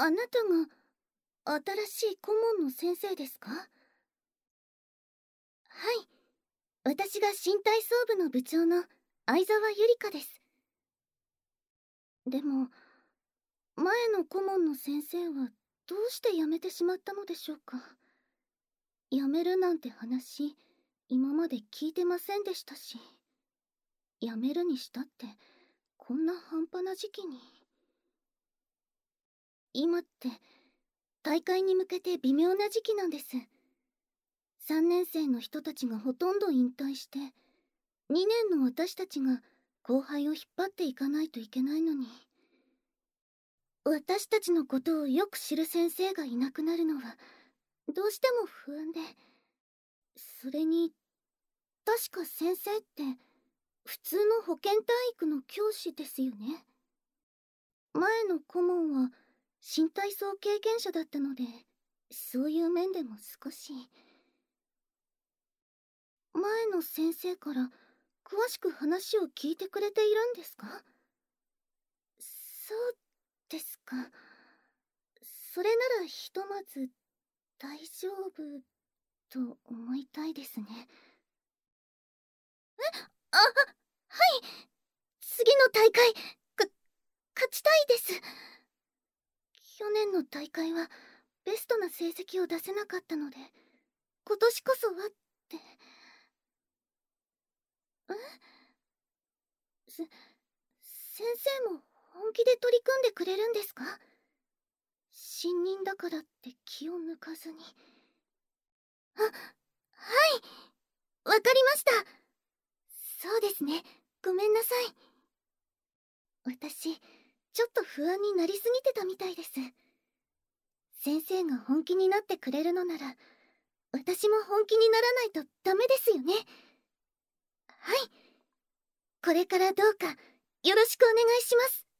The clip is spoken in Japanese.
あなたが新しい顧問の先生ですか？はい、私が新体操部の部長の相沢ゆりかです。でも前の顧問の先生はどうして辞めてしまったのでしょうか。辞めるなんて話今まで聞いてませんでしたし、辞めるにしたってこんな半端な時期に。今って大会に向けて微妙な時期なんです。3年生の人たちがほとんど引退して、2年の私たちが後輩を引っ張っていかないといけないのに、私たちのことをよく知る先生がいなくなるのはどうしても不安で。それに確か先生って普通の保健体育の教師ですよね。前の顧問は新体操経験者だったので、そういう面でも少し。前の先生から詳しく話を聞いてくれているんですか？そうですか。それならひとまず大丈夫と思いたいですね。あ、はい。次の大会勝ちたいです。去年の大会はベストな成績を出せなかったので、今年こそはって。先生も本気で取り組んでくれるんですか？新任だからって気を抜かずに。はい、わかりました。そうですね、ごめんなさい。私ちょっと不安になりすぎてたみたいです。先生が本気になってくれるのなら、私も本気にならないとダメですよね。はい、これからどうかよろしくお願いします。